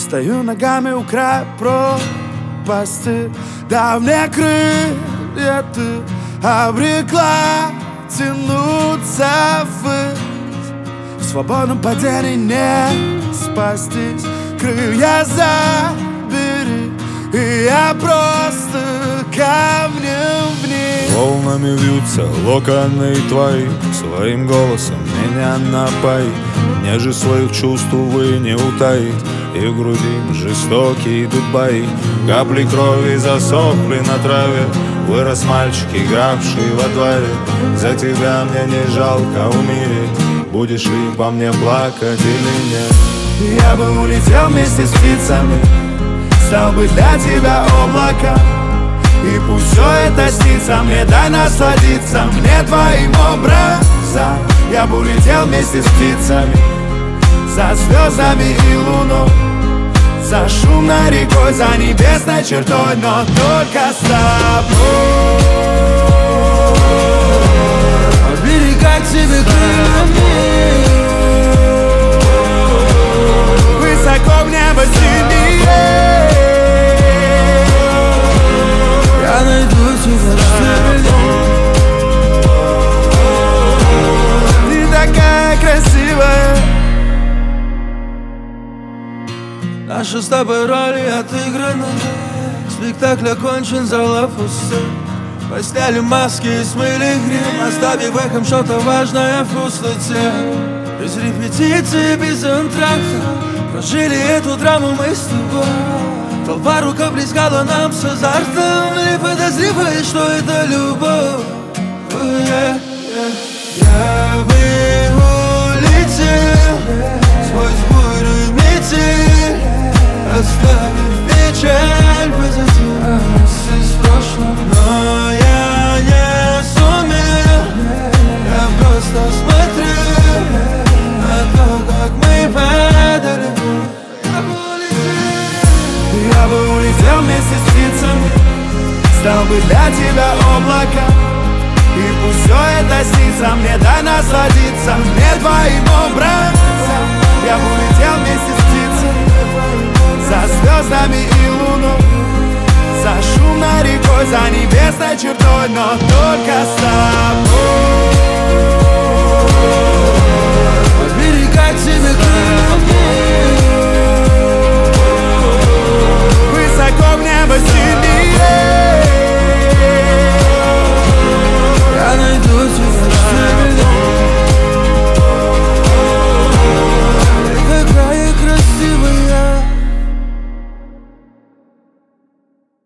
Стою ногами у края пропасти. Да мне крылья ты обрекла тянуться ввысь. В свободном падении не спастись. Крылья забери, и я просто камнем вниз. Волнами вьются локоны твои, своим голосом меня напои. Мне же своих чувств, увы, не утаить, и в груди жестокие идут бои. Капли крови засохли на траве, вырос мальчик, игравший во дворе. За тебя мне не жалко умереть, будешь ли по мне плакать или нет? Я бы улетел вместе с птицами, стал бы для тебя облаком. И пусть все это снится мне, дай насладиться мне твоим образом. Я бы улетел вместе с птицами, за звездами и луной, за шумной рекой, за небесной чертой, но только с тобой. Оберегать тебе крыльями, высоко в небо сильнее. я найду тебя в Ты такая красивая. Наши с тобой роли отыграны, спектакль окончен, зала пуста. Постели маски и смыли грим, оставив эхом что-то важное в пустоте. Без репетиции, без антракта прожили эту драму мы с тобой. Толпа рукоплескала нам с азартом, не подозревая, что это любовь. Я бы улетел сквозь бурю метель, оставив печаль позади нас из прошлого. Но я не сумел, я просто смотрел на то, как мы падали. Я бы улетел вместе с птицами, стал бы для тебя облаком. И пусть все это снится мне, дай насладиться мне твоим образом. Я бы улетел вместе с птицами, за звездами и луной, за шумной рекой, за небесной чертой, но